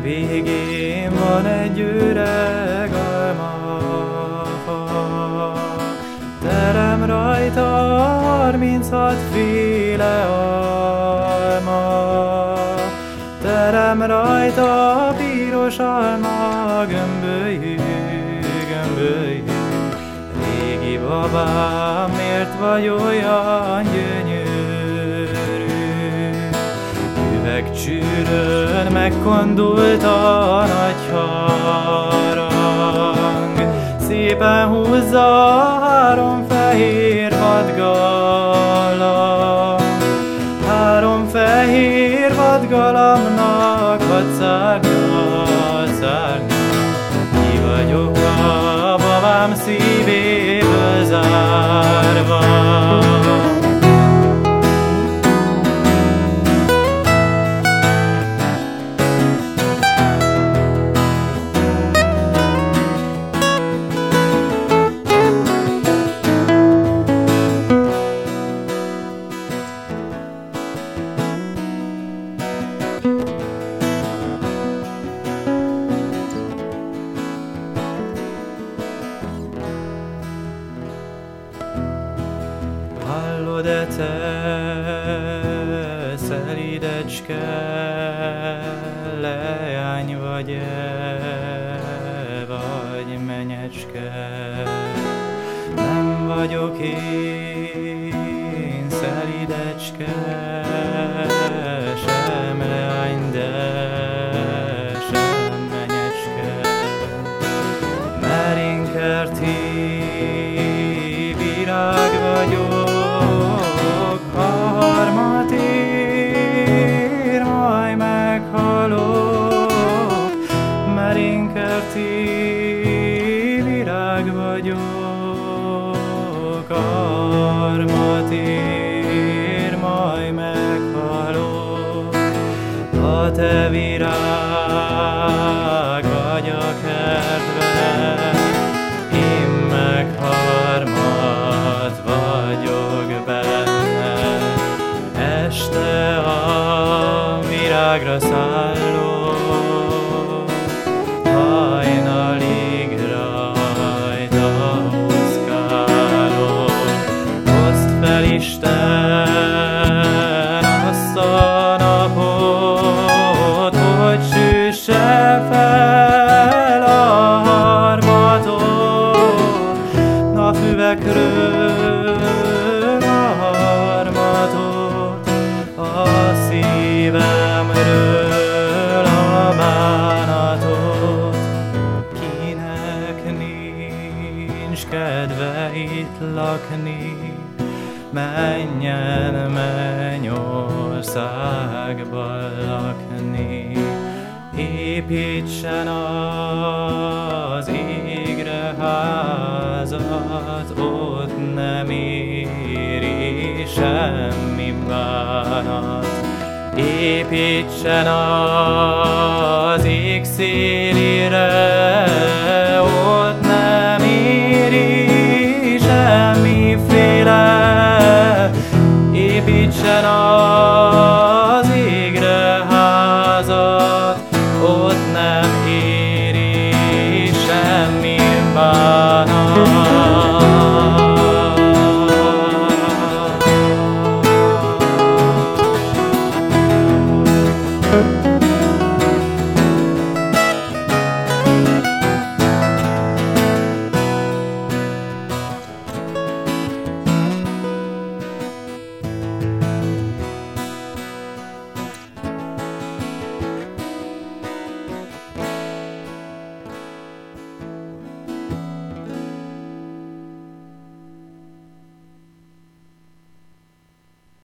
Végén van egy öreg almafa, terem rajta 36 féle alma. Terem rajta piros alma, gömbölyű, gömbölyű. Régi babám, miért vagy olyan gyönyörű? Üvegcsűrőn megkondult a nagy harang, szépen húzza a 3 fehér vadgalamb. 3 fehér vadgalambnak 6 szárnya, szárnya. Ki vagyok a babám szívéből zárva. Hallod-e te, szelídecske, leány vagy-e, vagy menyecske? Nem vagyok én szelídecske, sem leány, de sem menyecske. Mert én kerti virág vagyok, a harmat ér, majd meghalok. Mert én kerti virág vagyok, a harmat ér, majd meghalok. Ha te virág vagy a kertben, én meg harmat vagyok benne. Este a virágra szállok, hajnalig rajta úszkálok. Hozd fel Isten azt a napot, hogy süsse fel a harmatot, napfüvekről a harmatot, a szívemről a bánatot. Kinek nincs kedve itt lakni, menjen mennyországba lakni. Építsen az égre házat, ott nem éri semmi bánat. Építsen az ég szélére, ott nem éri semmiféle. Építsen az égre házat, ott nem éri semmi bánat.